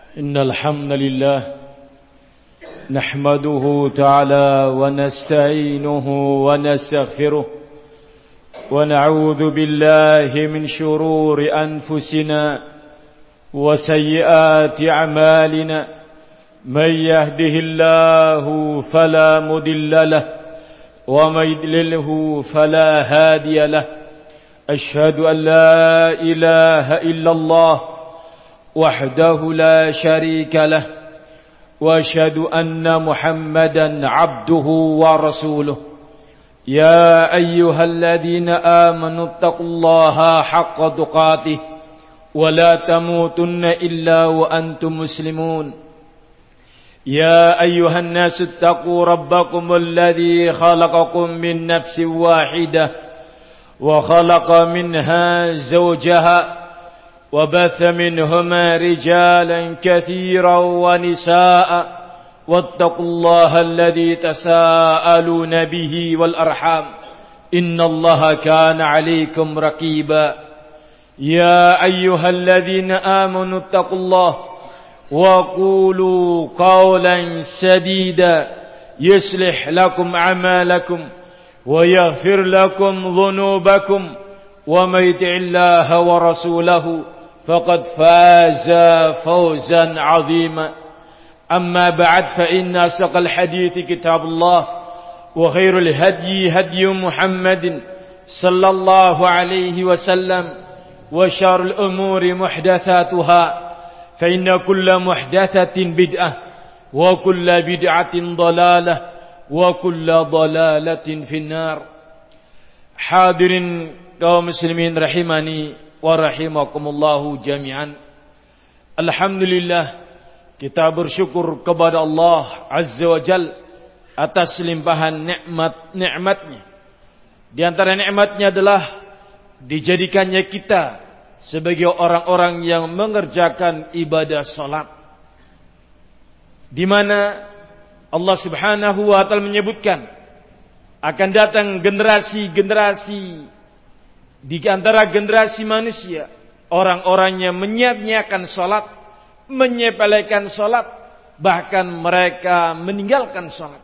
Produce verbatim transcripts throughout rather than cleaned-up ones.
إن الحمد لله نحمده تعالى ونستعينه ونستغفره ونعوذ بالله من شرور أنفسنا وسيئات أعمالنا من يهده الله فلا مضل له ومن يضلله فلا هادي له أشهد أن لا إله إلا الله وحده لا شريك له وأشهد أن محمدا عبده ورسوله يا أيها الذين آمنوا اتقوا الله حق تقاته ولا تموتن إلا وأنتم مسلمون يا أيها الناس اتقوا ربكم الذي خلقكم من نفس واحدة وخلق منها زوجها وبث منهما رجالا كثيرا ونساء واتقوا الله الذي تساءلون به والأرحام إن الله كان عليكم رقيبا يا أيها الذين آمنوا اتقوا الله وقولوا قولا سديدا يصلح لكم أعمالكم ويغفر لكم ذنوبكم ومن يطع الله ورسوله فقد فاز فوزا عظيما أما بعد فإن أصدق الحديث كتاب الله وخير الهدي هدي محمد صلى الله عليه وسلم وشر الأمور محدثاتها فإن كل محدثة بدعة وكل بدعة ضلالة وكل ضلالة في النار. Hadirin kaum muslimin rahimani wa rahimakumullahu jami'an. Alhamdulillah, kita bersyukur kepada Allah Azza wa Jal atas limpahan nikmat-nikmatnya. Di antara nikmatnya adalah dijadikannya kita sebagai orang-orang yang mengerjakan ibadah salat, di mana Allah Subhanahu wa taala menyebutkan akan datang generasi-generasi di antara generasi manusia, orang-orang yang menyia-nyiakan salat, menyepelekan salat, bahkan mereka meninggalkan salat.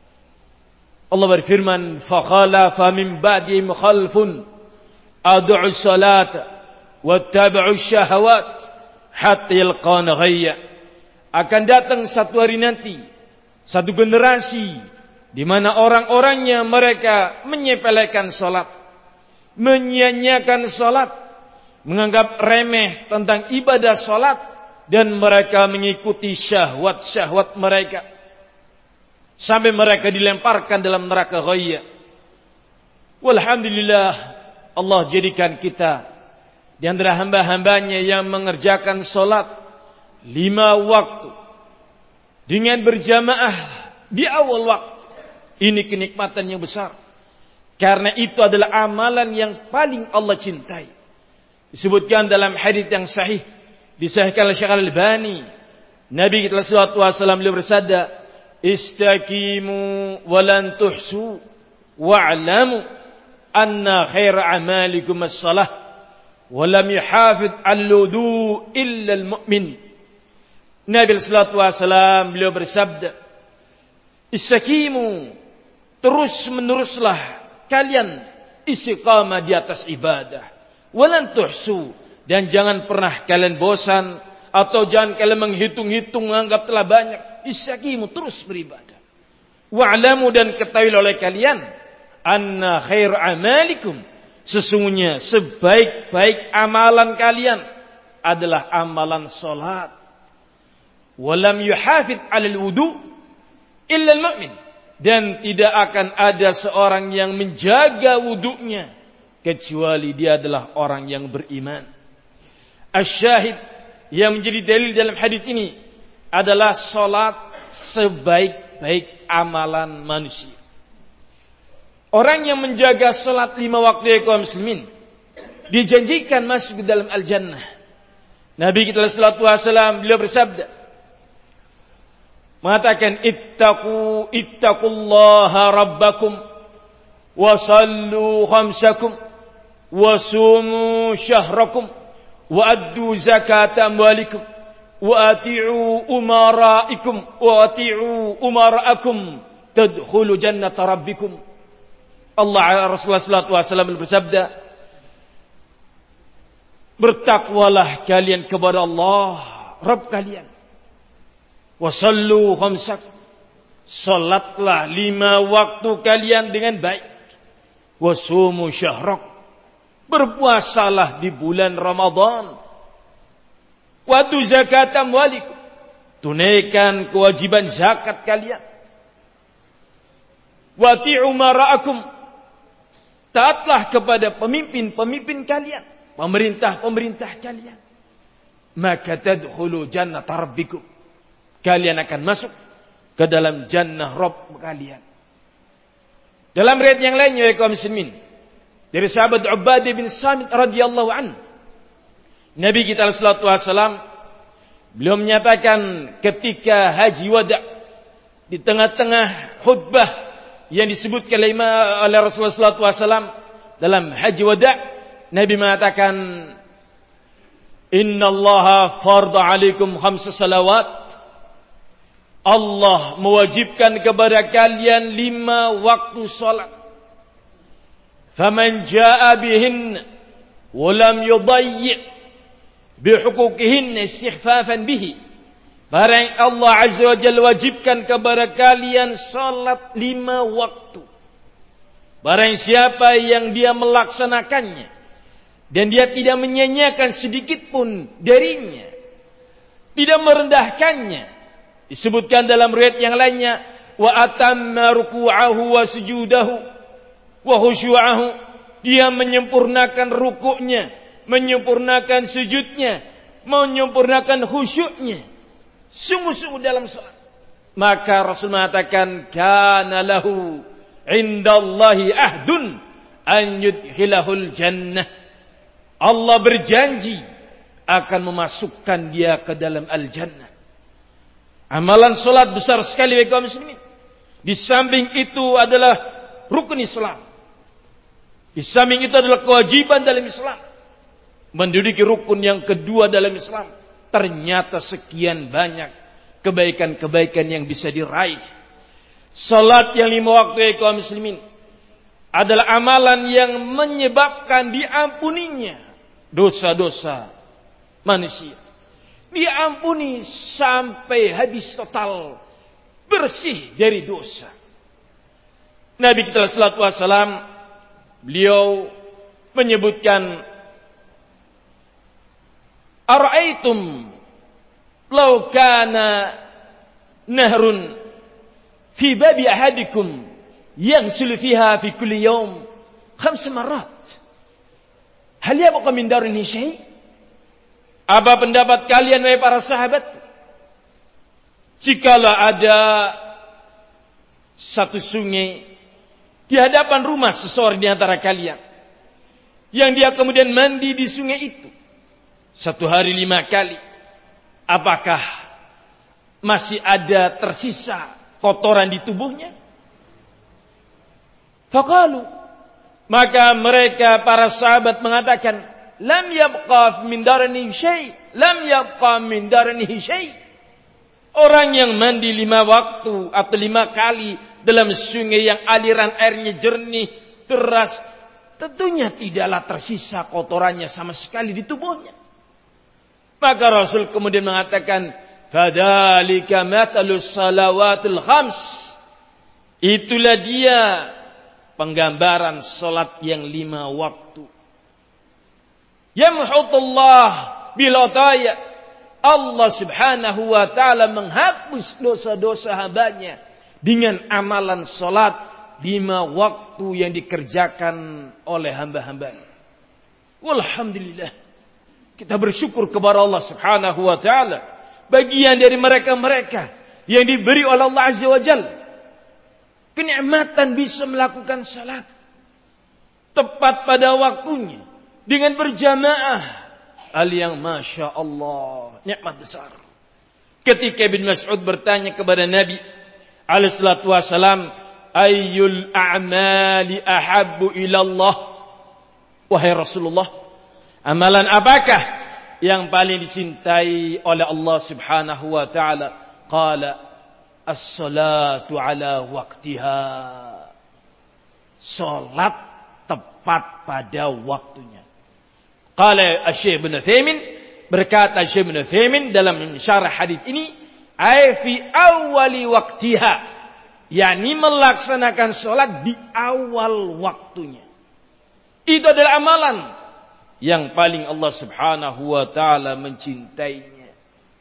Allah berfirman, "Fa khalafa min ba'dihim khalfun ad'u salata wattaba'u syahawat hatta yalqana ghayya." Akan datang satu hari nanti satu generasi di mana orang-orangnya mereka menyepelekan salat, menyia-nyiakan salat, menganggap remeh tentang ibadah salat, dan mereka mengikuti syahwat-syahwat mereka sampai mereka dilemparkan dalam neraka ghayya. Walhamdulillah, Allah jadikan kita di antara hamba-hambanya yang mengerjakan salat lima waktu dengan berjamaah di awal waktu. Ini kenikmatan yang besar, karena itu adalah amalan yang paling Allah cintai. Disebutkan dalam hadits yang sahih, disahihkan oleh Syekh Al-Albani, Nabi kita sallallahu alaihi wasallam beliau bersabda, "Istaqimu wa lan tuhsu wa'lamu anna khaira a'malikum as-salah wa lam yuhafidh al-wudu illa al-mu'min." Nabi sallallahu alaihi wasallam beliau bersabda, "Istaqimu, terus meneruslah kalian istiqamah di atas ibadah, walan tuhsu, dan jangan pernah kalian bosan atau jangan kalian menghitung-hitung menganggap telah banyak. Istaqimu, terus beribadah. Wa'lamu, dan ketahui oleh kalian, anna khair amalikum, sesungguhnya sebaik-baik amalan kalian adalah amalan salat. Walam yuhafid 'alal wudu illa al-mu'min, dan tidak akan ada seorang yang menjaga wudunya kecuali dia adalah orang yang beriman." Asy-syahid yang menjadi dalil dalam hadis ini adalah salat sebaik-baik amalan manusia. Orang yang menjaga salat lima waktu ya kaum muslimin dijanjikan masuk ke dalam al-jannah. Nabi kita sallallahu alaihi wasallam beliau bersabda, mengatakan, ittaqu ittaqullaha rabbakum wa sallu khamsakum wa sumu syahrakum wa addu zakata amwalikum wa ati'u umaraikum wa ati'u umaraakum tadkhulu jannata rabbikum. Allah Rasulullah sallallahu alaihi wasallam bersabda, bertakwalah kalian kepada Allah Rabb kalian. Wasallu khamsak, salatlah lima waktu kalian dengan baik. Wasumu syahrak, berpuasalah di bulan Ramadan. Watu zakat amwalikum, tunaikan kewajiban zakat kalian. Wati'u mara'akum, taatlah kepada pemimpin-pemimpin kalian, pemerintah-pemerintah kalian. Maka tadkhulu jannata rabbikum, kalian akan masuk ke dalam jannah Rabb kalian. Dalam riwayat yang lainnya ya kaum muslimin, dari sahabat Ubadah bin Samit radhiyallahu anhu, Nabi kita sallallahu alaihi wasallam beliau menyatakan ketika haji wada, di tengah-tengah khutbah yang disebutkan oleh Rasulullah sallallahu alaihi wasallam dalam haji wada, Nabi mengatakan, Inna Allaha farda alaikum khamsa salawat. Allah mewajibkan kepada kalian lima waktu salat. Faman jaa bihin wa lam yudayyi bihuquqihin istighfafan bihi. Barang Allah Azza wa Jalla wajibkan kepada kalian salat lima waktu. Barang siapa yang dia melaksanakannya dan dia tidak menyanyiakan sedikit pun darinya, tidak merendahkannya, disebutkan dalam riwayat yang lainnya, wa atamma ruku'ahu wa sujudahu wa khusyu'ahu, dia menyempurnakan rukuknya, menyempurnakan sujudnya, menyempurnakan khusyuknya, sungguh-sungguh dalam salat. Maka Rasul mengatakan, kana lahu indallahi ahdun an yudkhilahul jannah. Allah berjanji akan memasukkan dia ke dalam al-jannah. Amalan salat besar sekali bagi kaum muslimin. Di samping itu adalah rukun Islam. Di samping itu adalah kewajiban dalam Islam. Menduduki rukun yang kedua dalam Islam. Ternyata sekian banyak kebaikan-kebaikan yang bisa diraih. Salat yang lima waktu bagi kaum muslimin adalah amalan yang menyebabkan diampuninya dosa-dosa manusia. Diampuni sampai habis total, bersih dari dosa. Nabi kita sallallahu alaihi wasallam beliau menyebutkan, ara'aitum law kana nahrun fi babi ahadikum yaghsilu fiha fi kulli yawm khams marrat hal yabqa min darini syai'. Apa pendapat kalian wahai para sahabat, jikalau ada satu sungai di hadapan rumah seseorang di antara kalian, yang dia kemudian mandi di sungai itu satu hari lima kali, apakah masih ada tersisa kotoran di tubuhnya? Faqalu, maka mereka para sahabat mengatakan, lam yabqa min daranihi syai', lam yabqa min daranihi syai'. Orang yang mandi lima waktu atau lima kali dalam sungai yang aliran airnya jernih, deras, tentunya tidaklah tersisa kotorannya sama sekali di tubuhnya. Maka Rasul kemudian mengatakan, fadzalika matalus salawatul khams. Itulah dia penggambaran salat yang lima waktu. Yamhutullah bilotaya, Allah subhanahu wa ta'ala menghapus dosa-dosa hambanya dengan amalan salat lima waktu yang dikerjakan oleh hamba-hambanya. Walhamdulillah, kita bersyukur kepada Allah subhanahu wa ta'ala, bagian dari mereka-mereka yang diberi oleh Allah azza wa jalla kenikmatan bisa melakukan salat tepat pada waktunya dengan berjamaah, hal yang masya Allah, nikmat besar. Ketika Ibn Mas'ud bertanya kepada Nabi alaihi salatu wasalam, ayyul a'mali ahabbu ilallah, wahai Rasulullah, amalan apakah yang paling dicintai oleh Allah Subhanahu wa taala. Qala as-salatu ala waqtiha. Salat tepat pada waktunya. Qala Asy-Syaikh Ibnu Utsaimin, berkata Syekh Ibnu Utsaimin dalam syarah hadis ini, ai fi awwali waqtiha, yakni melaksanakan salat di awal waktunya. Itu adalah amalan yang paling Allah Subhanahu wa taala mencintainya.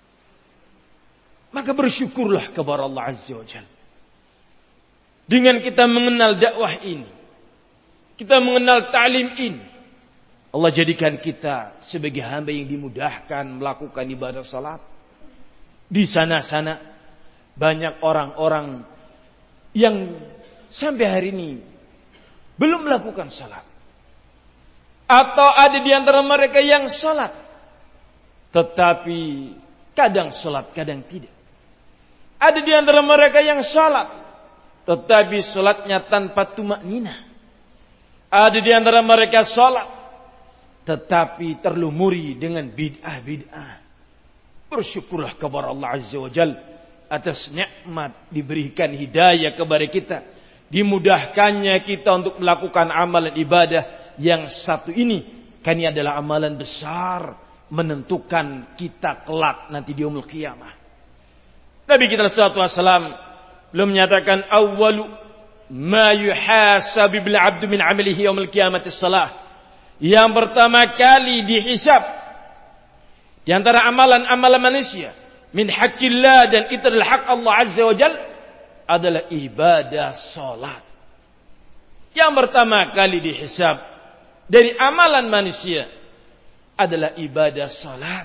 Maka bersyukurlah kepada Allah Azza wa Jalla. Dengan kita mengenal dakwah ini, kita mengenal ta'lim ini, Allah jadikan kita sebagai hamba yang dimudahkan melakukan ibadah salat. Di sana-sana banyak orang-orang yang sampai hari ini belum melakukan salat. Atau ada di antara mereka yang salat, tetapi kadang salat, kadang tidak. Ada di antara mereka yang salat, tetapi salatnya tanpa tumakninah. Ada di antara mereka salat, tetapi terlumuri dengan bid'ah-bid'ah. Bersyukurlah kepada Allah Azza wa Jalla atas nikmat diberikan hidayah kepada kita, dimudahkannya kita untuk melakukan amalan ibadah yang satu ini. Kan ini adalah amalan besar menentukan kita kelak nanti di yaumul qiyamah. Nabi kita sallallahu alaihi wasallam belum menyatakan awwalu ma yuhasabu bil 'abdu min 'amalihi yaumil qiyamati shalah. Yang pertama kali dihisab di antara amalan-amalan manusia min haqqillah, dan itu adalah hak Allah Azza wa Jalla, adalah ibadah salat. Yang pertama kali dihisab dari amalan manusia adalah ibadah salat.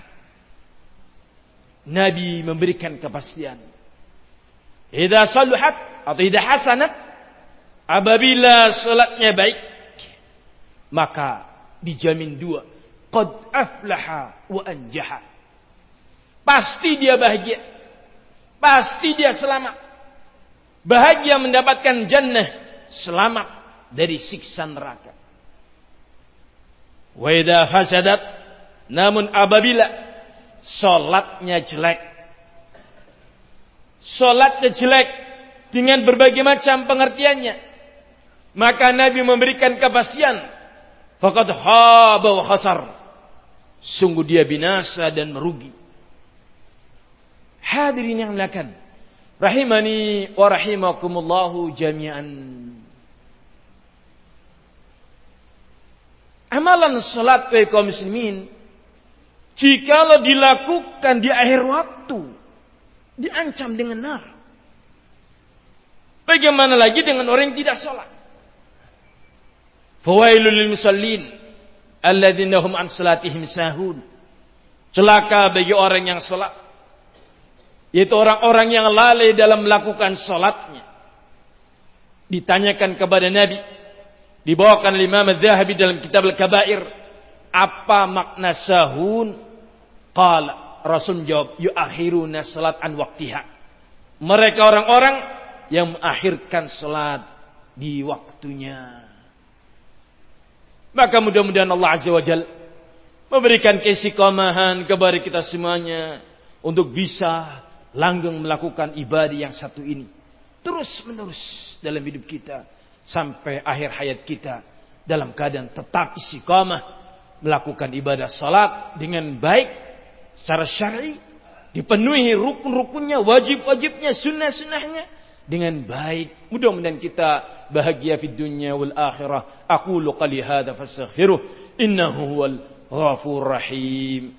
Nabi memberikan kepastian. Idza saluhat atau idza hasanat, apabila salatnya baik, maka dijamin dua, qad aflaha wa anjaha. Pasti dia bahagia, pasti dia selamat, bahagia mendapatkan jannah, selamat dari siksa neraka. Wa idza fasadat, namun apabila salatnya jelek, salatnya jelek dengan berbagai macam pengertiannya, maka Nabi memberikan kepastian, faqad khaba wa khasar, sungguh dia binasa dan merugi. Hadirin yang muliakan, rahimani wa rahimakumullahu jami'an. Amalan salat bagi kaum muslimin, jikalau dilakukan di akhir waktu, diancam dengan nar. Bagaimana lagi dengan orang yang tidak salat? Fawailul lil musallin alladzina hum an salatihim sahun. Celaka bagi orang yang salat, yaitu orang-orang yang lalai dalam melakukan salatnya. Ditanyakan kepada Nabi, dibawakan oleh Imam Az-Zahabi dalam kitab Al-Kabair, apa makna sahun? Qala, Rasul menjawab, yuakhiruna salat an waqtiha. Mereka orang-orang yang mengakhirkan salat di waktunya. Maka mudah-mudahan Allah Azza wa Jalla memberikan keistiqomahan kepada kita semuanya untuk bisa langgeng melakukan ibadah yang satu ini terus menerus dalam hidup kita sampai akhir hayat kita dalam keadaan tetap istiqamah melakukan ibadah salat dengan baik secara syar'i, dipenuhi rukun-rukunnya, wajib-wajibnya, sunnah-sunnahnya dengan baik. Mudah-mudahan kita bahagia fid dunya wal akhirah. Aqulu qali hadza fastaghfiruh innahu huwal ghafurur rahim.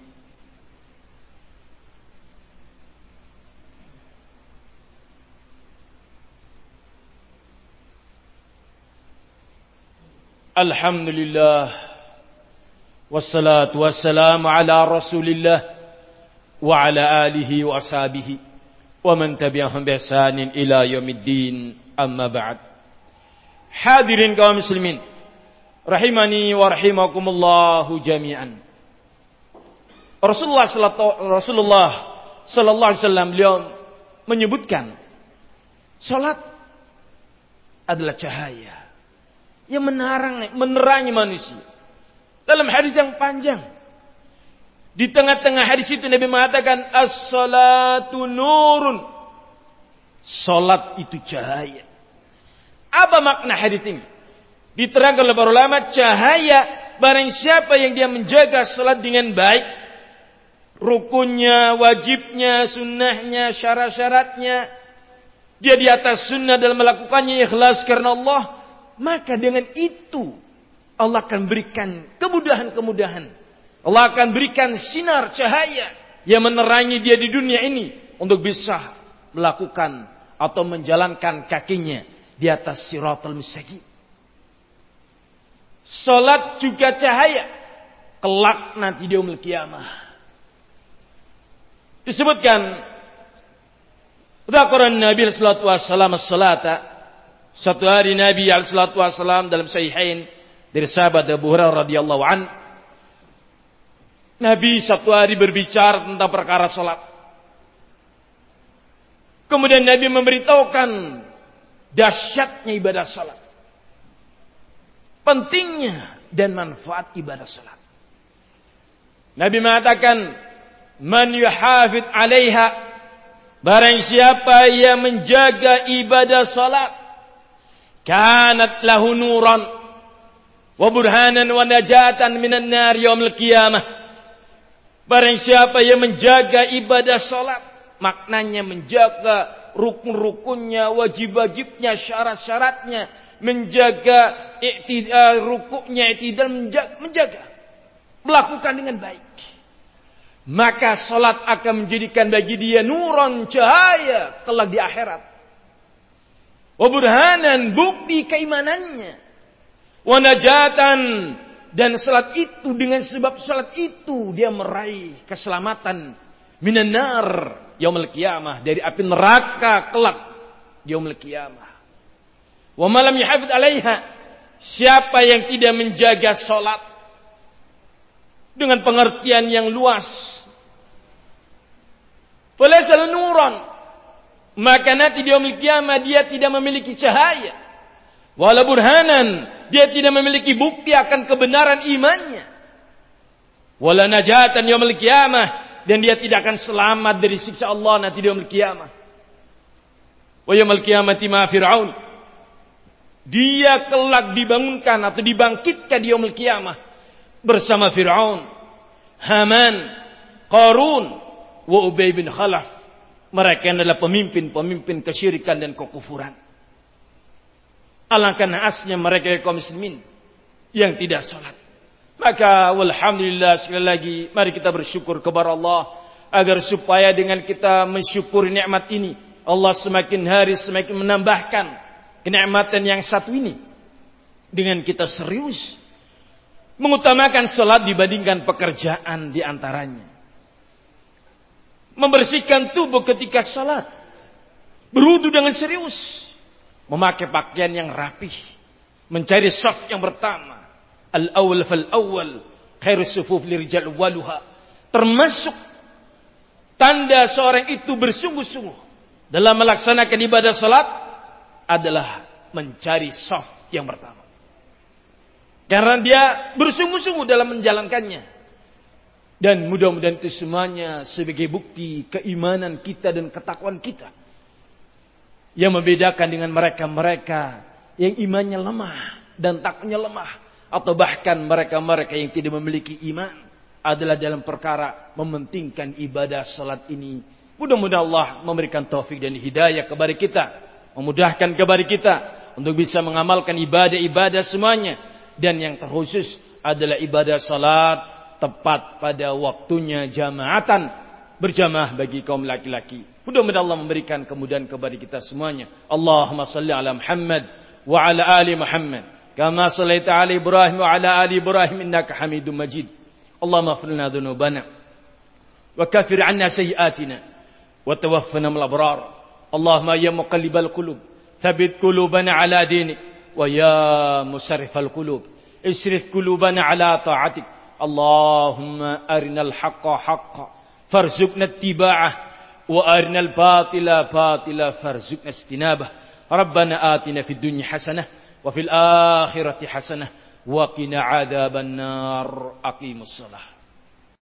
Alhamdulillah, wassalatu wassalamu ala Rasulillah wa ala alihi wa ashabihi wa man tabi'ahum bi ihsanin ila yaumiddin, amma ba'd. Hadirin kaum muslimin rahimani wa rahimakumullahu jami'an. Rasulullah Rasulullah sallallahu alaihi wasallam beliau menyebutkan salat adalah cahaya yang menerangi, menerangi manusia. Dalam hadis yang panjang Di tengah-tengah hadis itu Nabi mengatakan as-salatu nurun. Salat itu cahaya. Apa makna hadis ini? Diterangkan oleh para ulama, cahaya barang siapa yang dia menjaga salat dengan baik, rukunnya, wajibnya, sunnahnya, syarat-syaratnya, dia di atas sunnah dalam melakukannya ikhlas karena Allah, maka dengan itu Allah akan berikan kemudahan-kemudahan. Allah akan berikan sinar cahaya yang menerangi dia di dunia ini untuk bisa melakukan atau menjalankan kakinya di atas siratal mustaqim. Salat juga cahaya kelak nanti di yaumul qiyamah. Disebutkan Dzakara Nabi sallallahu alaihi wasallam as-salata. Satu hari Nabi sallallahu alaihi wasallam dalam sahihain dari sahabat Abu Hurairah radhiyallahu an, Nabi satu hari berbicara tentang perkara salat. Kemudian Nabi memberitahukan dahsyatnya ibadah salat, pentingnya dan manfaat ibadah salat. Nabi mengatakan, "Man yuhafid 'alaiha," barang siapa yang menjaga ibadah salat, kanat lahu nuran wa burhanan wa najatan minan nar yaumil qiyamah. Barang siapa yang menjaga ibadah salat, maknanya menjaga rukun-rukunnya, wajib-wajibnya, syarat-syaratnya, menjaga i'tidal rukuknya, i'tidal menjaga, menjaga, melakukan dengan baik. Maka salat akan menjadikan bagi dia nuron, cahaya kelak di akhirat. Wa burhanan, bukti keimanannya. Wa najatan, dan salat itu, dengan sebab salat itu dia meraih keselamatan minan nar yaumil qiyamah, dari api neraka kelak yaumil qiyamah. Wa man lam yuhafid 'alaiha, siapa yang tidak menjaga salat dengan pengertian yang luas, falaysa nuran, maka nanti di yaumil qiyamah dia tidak memiliki cahaya. Wala burhanan, dia tidak memiliki bukti akan kebenaran imannya. Wala najatan yaumil qiyamah, dan dia tidak akan selamat dari siksa Allah nanti di yaumil qiyamah. Wa yaumil qiyamati ma Fir'aun, dia kelak dibangunkan atau dibangkitkan di yaumil qiyamah bersama Fir'aun, Haman, Qarun, wa Ubay bin Khalaf. Mereka adalah pemimpin-pemimpin kesyirikan dan kekufuran. Alangkah naasnya mereka kaum muslimin yang tidak salat. Maka walhamdulillah, sekali lagi mari kita bersyukur kepada Allah agar supaya dengan kita mensyukuri nikmat ini, Allah semakin hari semakin menambahkan kenikmatan yang satu ini dengan kita serius mengutamakan salat dibandingkan pekerjaan di antaranya. Membersihkan tubuh ketika salat, berwudu dengan serius, memakai pakaian yang rapih, mencari saf yang pertama, al-awwal fal-awwal, khairus sufuf lirijal waluha. Termasuk tanda seorang itu bersungguh-sungguh dalam melaksanakan ibadah salat adalah mencari saf yang pertama. Karena dia bersungguh-sungguh dalam menjalankannya. Dan mudah-mudahan itu semuanya sebagai bukti keimanan kita dan ketakwaan kita, yang membedakan dengan mereka-mereka yang imannya lemah dan takwanya lemah, atau bahkan mereka-mereka yang tidak memiliki iman, adalah dalam perkara mementingkan ibadah salat ini. Mudah-mudahan Allah memberikan taufik dan hidayah kepada kita, memudahkan kepada kita untuk bisa mengamalkan ibadah-ibadah semuanya, dan yang terkhusus adalah ibadah salat tepat pada waktunya, jamaatan, berjamaah bagi kaum laki-laki. Mudah-mudahan Allah memberikan kemudahan kepada kita semuanya. Allahumma salli ala Muhammad wa ala ali Muhammad kama sallaita ala Ibrahim wa ala ali Ibrahim innaka Hamidum Majid. Allahumma ighfir lana dhunubana wa kaffir 'anna sayyi'atina wa tawaffana ma'al abrar. Allahumma ya muqallibal qulub thabbit qulubana ala dinik, wa ya musarrifal qulub isrif qulubana ala ta'atik. Allahumma arinal haqqa haqqan farzuqna ittiba'ah wa arinal batila batila farzuqna istinabah. Rabbana atina fid dunya hasanah wa fil akhirati hasanah wa qina adzaban nar. Aqimus shalah.